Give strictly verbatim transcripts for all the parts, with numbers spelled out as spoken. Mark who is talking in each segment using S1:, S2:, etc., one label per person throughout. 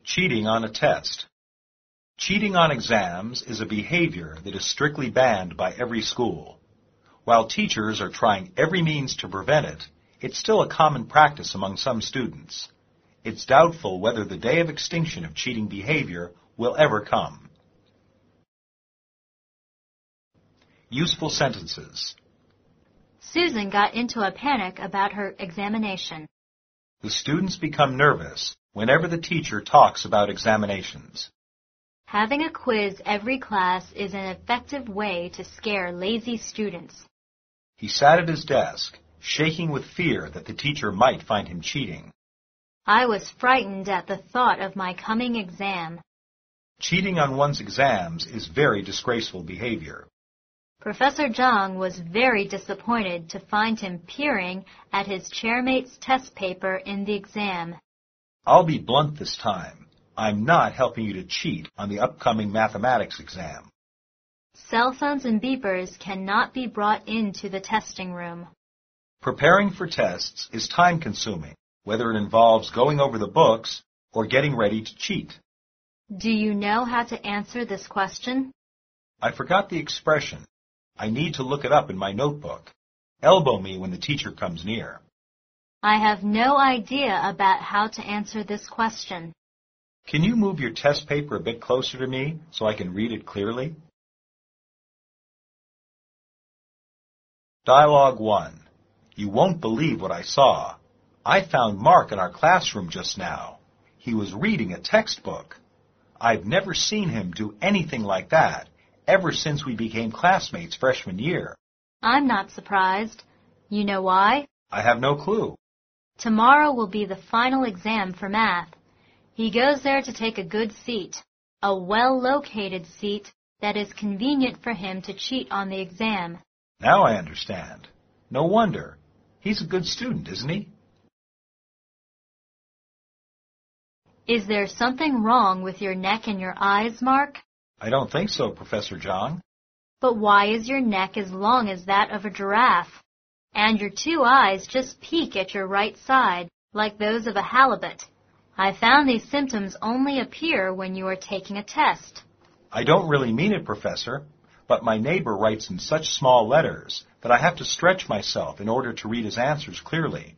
S1: Cheating on a test. Cheating on exams is a behavior that is strictly banned by every school. While teachers are trying every means to prevent it, it's still a common practice among some students. It's doubtful whether the day of extinction of cheating behavior will ever come. Useful sentences.
S2: Susan got into a panic about her examination.
S1: The students become nervous whenever the teacher talks about examinations.
S2: Having a quiz every class is an effective way to scare lazy students.
S1: He sat at his desk, shaking with fear that the teacher might find him cheating.
S2: I was frightened at the thought of my coming exam.
S1: Cheating on one's exams is very disgraceful behavior.
S2: Professor Zhang was very disappointed to find him peering at his chairmate's test paper in the exam.
S1: I'll be blunt this time. I'm not helping you to cheat on the upcoming mathematics exam.
S2: Cell phones and beepers cannot be brought into the testing room.
S1: Preparing for tests is time-consuming, whether it involves going over the books or getting ready to cheat.
S2: Do you know how to answer this question?
S1: I forgot the expression. I need to look it up in my notebook. Elbow me when the teacher comes near.
S2: I have no idea about how to answer this question.
S1: Can you move your test paper a bit closer to me so I can read it clearly? Dialogue one. You won't believe what I saw. I found Mark in our classroom just now. He was reading a textbook. I've never seen him do anything like that ever since we became classmates freshman year.
S2: I'm not surprised. You know why?
S1: I have no clue.
S2: Tomorrow will be the final exam for math. He goes there to take a good seat, a well-located seat that is convenient for him to cheat on the exam.
S1: Now I understand. No wonder. He's a good student, isn't he?
S2: Is there something wrong with your neck and your eyes, Mark?
S1: I don't think so, Professor Zhang.
S2: But why is your neck as long as that of a giraffe? And your two eyes just peek at your right side, like those of a halibut. I found these symptoms only appear when you are taking a test.
S1: I don't really mean it, Professor, but my neighbor writes in such small letters that I have to stretch myself in order to read his answers clearly.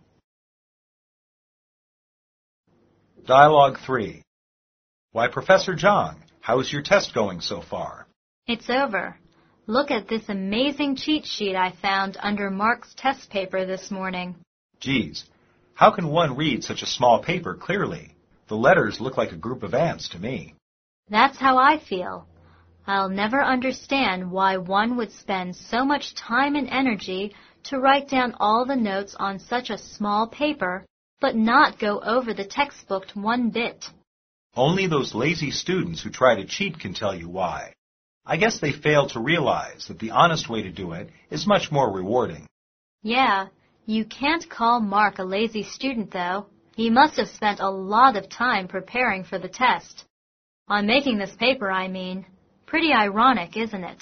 S1: Dialogue three. Why, Professor Zhang, how's your test going so far?
S2: It's over. Look at this amazing cheat sheet I found under Mark's test paper this morning.
S1: Geez, how can one read such a small paper clearly? The letters look like a group of ants to me.
S2: That's how I feel. I'll never understand why one would spend so much time and energy to write down all the notes on such a small paper, but not go over the textbook one bit.
S1: Only those lazy students who try to cheat can tell you why. I guess they fail to realize that the honest way to do it is much more rewarding.
S2: Yeah, you can't call Mark a lazy student, though. He must have spent a lot of time preparing for the test. On making this paper, I mean. Pretty ironic, isn't it?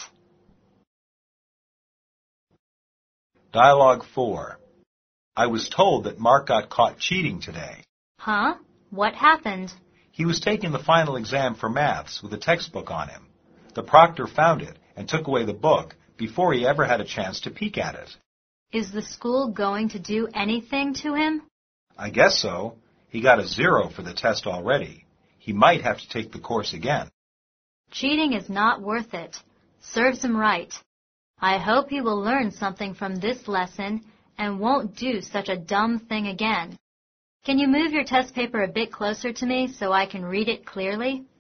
S1: Dialogue four. I was told that Mark got caught cheating today.
S2: Huh? What happened?
S1: He was taking the final exam for maths with a textbook on him. The proctor found it and took away the book before he ever had a chance to peek at it.
S2: Is the school going to do anything to him?
S1: I guess so. He got a zero for the test already. He might have to take the course again.
S2: Cheating is not worth it. Serves him right. I hope he will learn something from this lesson and won't do such a dumb thing again. Can you move your test paper a bit closer to me so I can read it clearly?